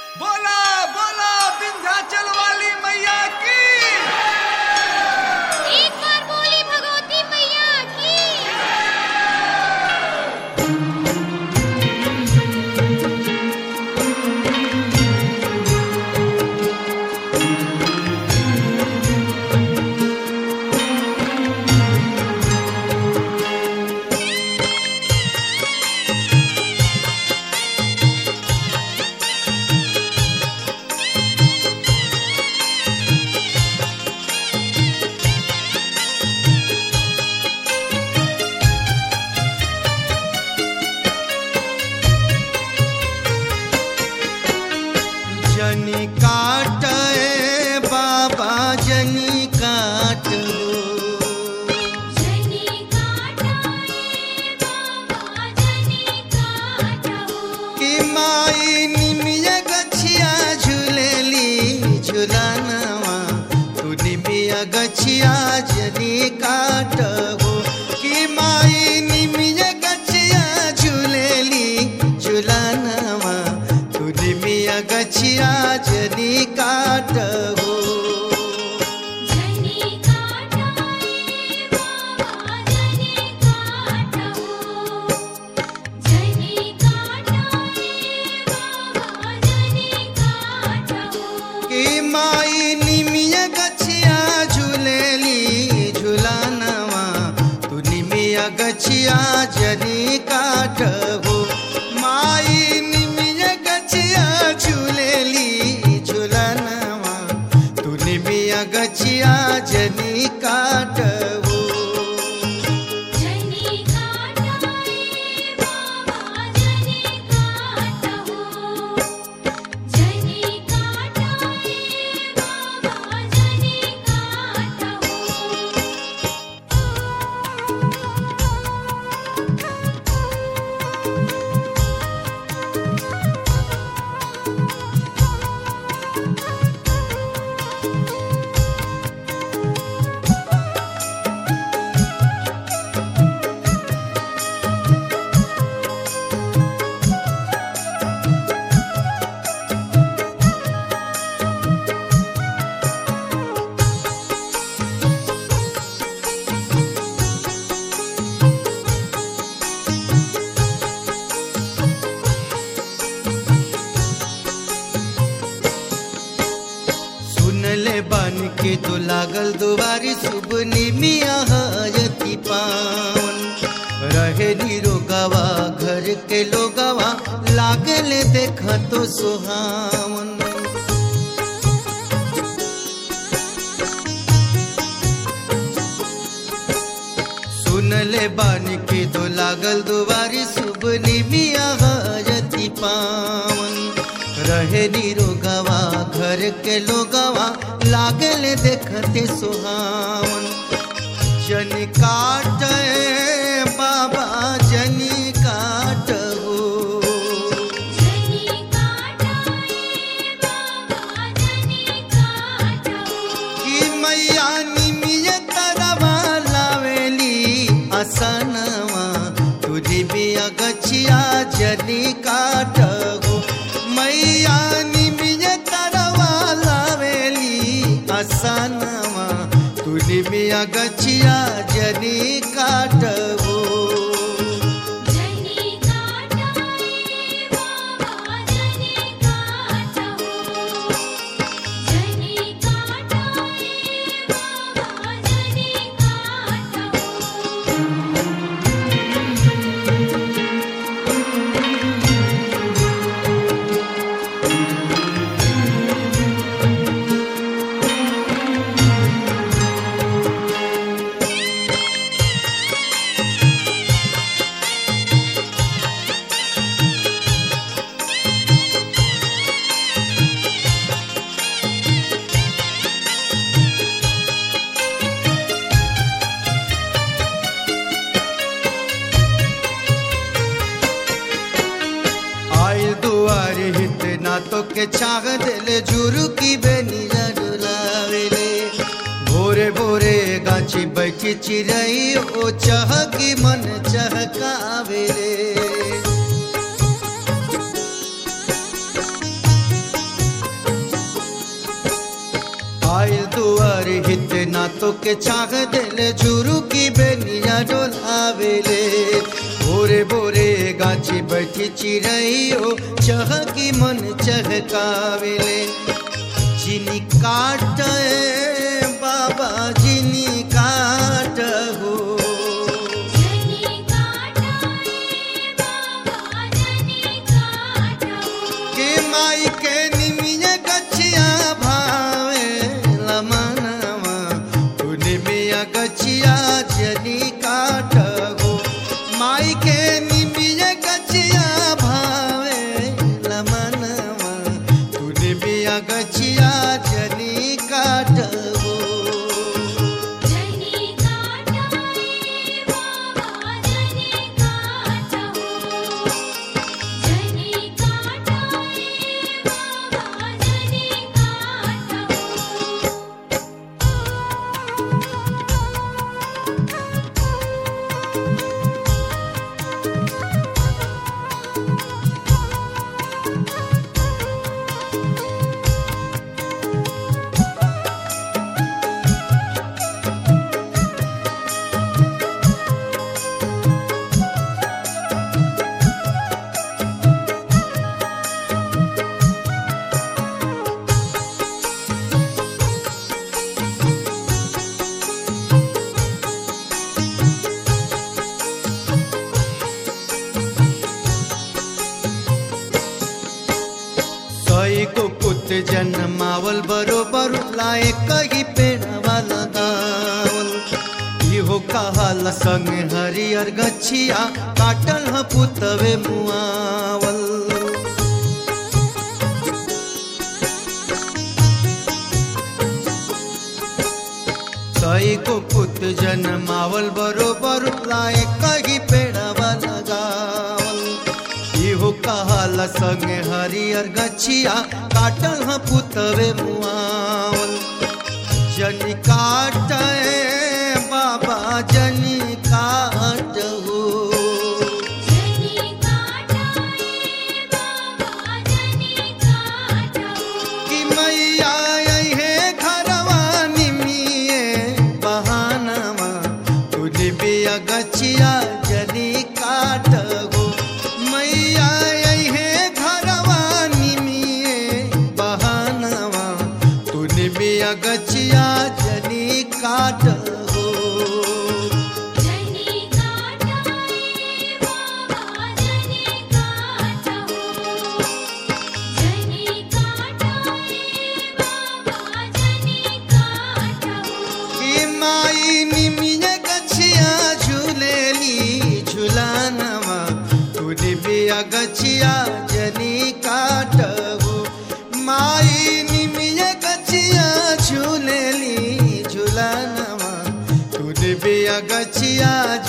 बोला बोला विंध्याचल वाली मैया की। एक बार बोली भगवती मैया की। जनी काट बाबा जनी काट जनी काटाए बाबा जनी काटो। कि माई निमिया गछिया झूलेली झुलानवा तू निमिया गछिया जनी काट कि माई निमिया गछिया झूलेली झुलानवा तू निमिया गछिया जनी काट जनी काटाए बाबा जनी काटो। जनी काटाए बाबा जनी काटो। कि माई निमिया गछिया झूलेली झुलानवा तू निमिया गछिया जनी काट माई निमिया गछिया झूलेली झुलानवा तू निमिया गछिया जनी काट जनी काटाए बाबा जनी काटो। जनी काटाए बाबा जनी काटो। सुनले बन के तो लागल दुबारी शुभ निमिया हयती पावन रहे निरोगवा घर के लोगवा लागल देख तो सुहावन सुनले बन के तो लागल दुबारी शुभ निमिया हयती पावन रहे निरोगवा घर के लोगवा लागल देखते सुहावन जनी काट बाबा जनी काट जनी काटाए बाबा जनी काटो। कि मैया निमिया तरवा लावेली असनवा तुझी बिया गछिया जनी काट मैया निमिया तरवा लावेली असनवा तू निमिया गछिया जनी काट जनी काटाए बाबा जनी काटो। जनी काटाए बाबा जनी काटो। आइल दुआर हित ना तो के चाह दिल झुरु की बेनिया डुलावेले भोरे भोरे गाछी बैठी चिड़ई ओ चहकी मन चहकावेले तो के छाग दिल झुरु की बेनिया डोलावेले भोरे भोरे गाछी बैठी चिड़ैयो चह की मन चहकावेले जिनी काट बाबा जिनी काट हो जनी काटाए बाबा जनी काटो के माई के निमिया गछिया भावे लमनवा तू निमिया गछिया जनी काट हो माई के निमिया गछिया भावे लमनवा तू निमिया गछिया जनी काट हो जनी काटाए बाबा जनी काटो जनी काटाए बाबा जनी सई को पुत जन्मावल बरोबर लाए कही पेड़वा लगावल इहो कहाला संग हरियर गछिया काटल ह पुतवे मुआवल सई को पुत जन्मावल बरोबर लाए कही पेड़वा लगावल इहो कहाला संग हरियर गछिया काटल ह पुतवे मुआवल जनी काट बाबा जनी काट हो जनी काटाए बाबा जनी काटो कि मैया अइहे घरवा निमिये बहानवा तू निबिया गछिया जनी काट हो मैया अइहे घरवा निमिये बहानवा तू निबिया गछिया जनी काट हो जनी काटाए बाबा जनी काटो जनी काटाए बाबा जनी काटो कि माई निमिया गछिया झूलेली झुलानवा तू निबिया गछिया जनी काट हो माई निमिया गछिया झूलेली झुलानवा तू निबिया गछिया